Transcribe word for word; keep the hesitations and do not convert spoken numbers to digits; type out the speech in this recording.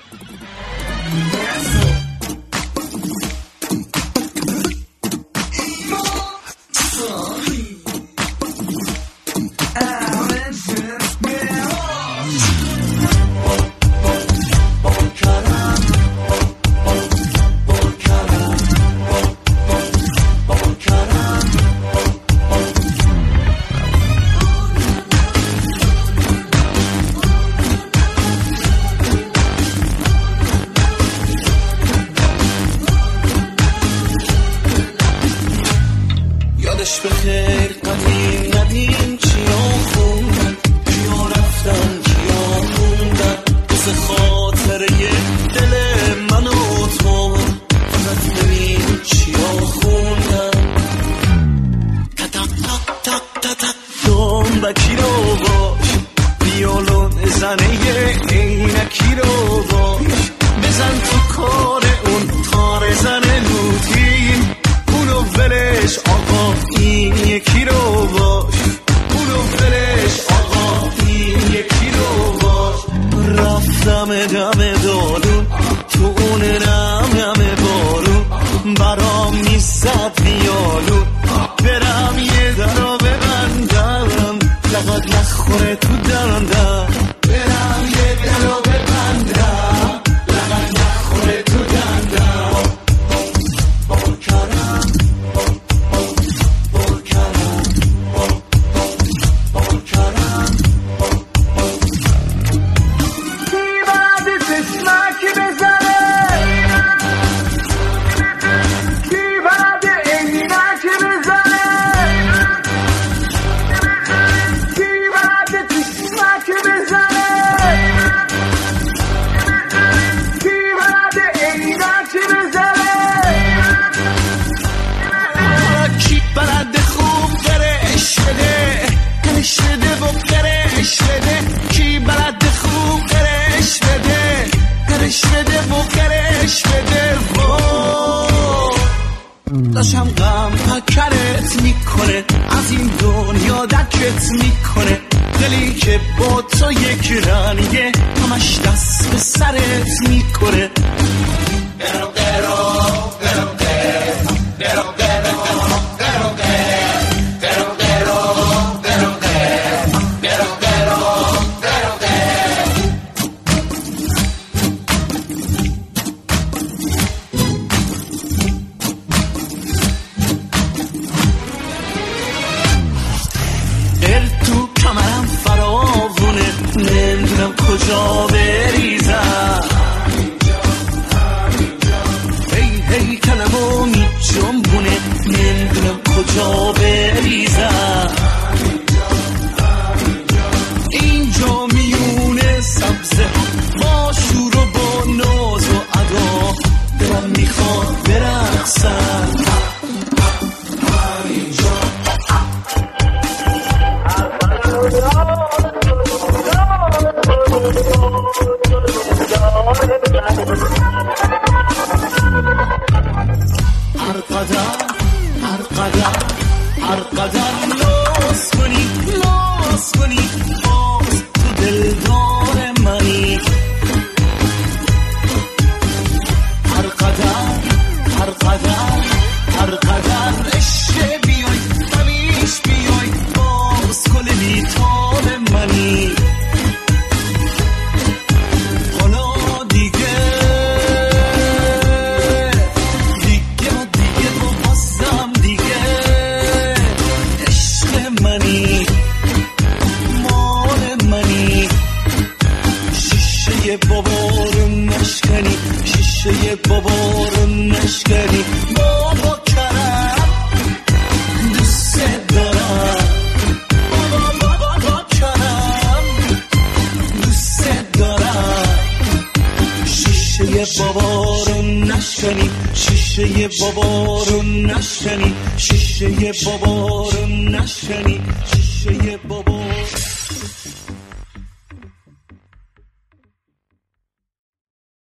داشتم غم پکرت میکنه، از این دنیا دکت میکنه، دلی که با تو یک رنگه همش دست به سرت میکنه. درو درو درو درو درو کجا بریزم هی هی کلمو می جنبونه، نمیدونم کجا بریزم. اینجا میونه سبزه ها با شور و با ناز و ادا، دلم میخواد برقصم. هر قدم هر قدم هر قدم لاس کنی لاس کنی باز تو دلدار منی. هر قدم هر قدم هر قدم عشق بیای همیش بیای باز کل بیتار منی. بابا رو نشکنی شیشه بابا رو نشکنی. بابا کرم دوست دارم، بابا بابا کرم دوست دارم. شیشه بابا رو نشکنی شیشه بابا رو نشکنی شیشه بابا رو نشکنی شیشه بابا